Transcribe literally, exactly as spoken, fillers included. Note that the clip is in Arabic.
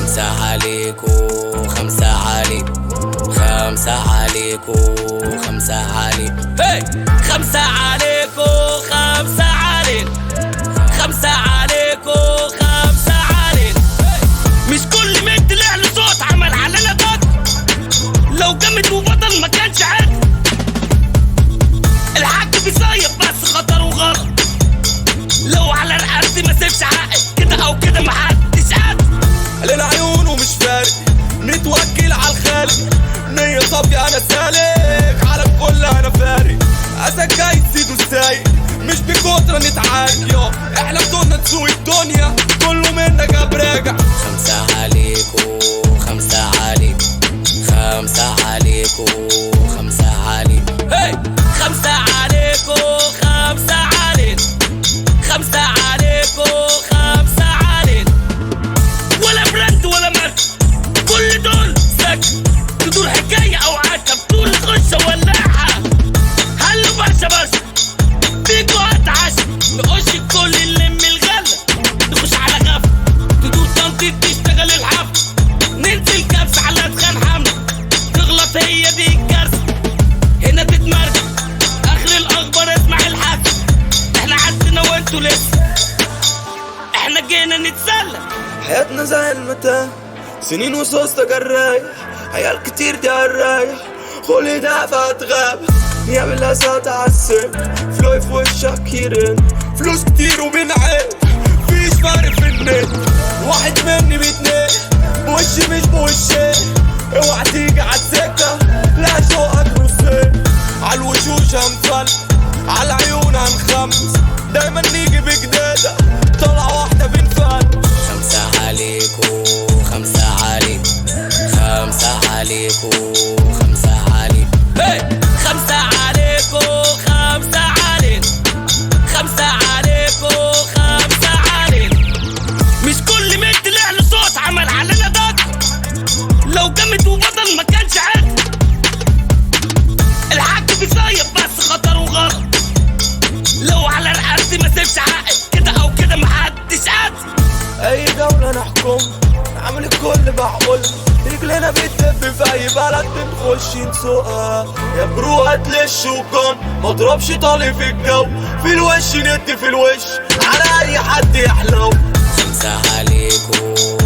خمسة عليكو خمسة علي خمسة عليكو خمسة علي هي خمسة عليكو خمسة علي خمسة عليكو خمسة علي مش كل مد طلع له صوت عمل علينا ضغط لو جامد وبطل ما كانش عادي الحاج بيصيب بس خطر وغلط لو على رقبتي ما سيبش حقي كده او كده محدش قادر علينا عيون ومش فارق نتوكل على الخالق نية صافية انا سالك على الكل انا فارق اسد جاي تزيد وسايق مش بكترة نتعارك يا احنا بدنا نسوق الدنيا كله منا جاب راجع خمسة عليكو خمسة علي خمسة عليكو خمسة علي هي خمسة عليكو خمسة علي خمسة عليكو خمسة علي ولا براند ولا ماركة كل دول سكة تدور حكاية او عكة بطول خشة ولاعة هلو برشا برشا فيكو هتعشى نقش الكل نلم الغلة نخش على غفلة تدور تنطيط تشتغل الحفل ننزل كبس على ادخان حملة تغلط هي دي الكارثة هنا تتمرجع اخر الاخبار اسمع الحفل احنا عدنا وانتوا لسه احنا جينا نتسلى حياتنا زي المتاهة سنين وسوسة جرايح عيال كتير دي عالرايح خلي دافع تغاب نعمل اسات عالسن فلوي في وشك كيرن فلوس كتير وبنعيد فيش فرق في النت واحد مني باتنين بوشي مش بوشي اوعى تيجي عالسكة لا شوقك نصين عالوشوش هنفل عالعيون هنخمس دايما نيجي بجدادة طلعة واحدة بنفل خمسة عليكو خمسة علي خمسة عليكو خمسة علي هي خمسة عليكو خمسة علي خمسة عليكو خمسة علي مش كل مد طلع له صوت عمل علينا ضغط لو جامد وبطل ما كانش عادي الحاج بيصيب بس خطر وغلط لو على رقبتي ما سيبش حقي كده او كده محدش قادر اي دولة نحكم نعمل الكل بعقول رجلنا بتدب في اي بلد بنخش نسوقها يا برو هتلش وكم مضربش طالي في الجو في الوش ندي في الوش على اي حد يحلو خمسة عليكو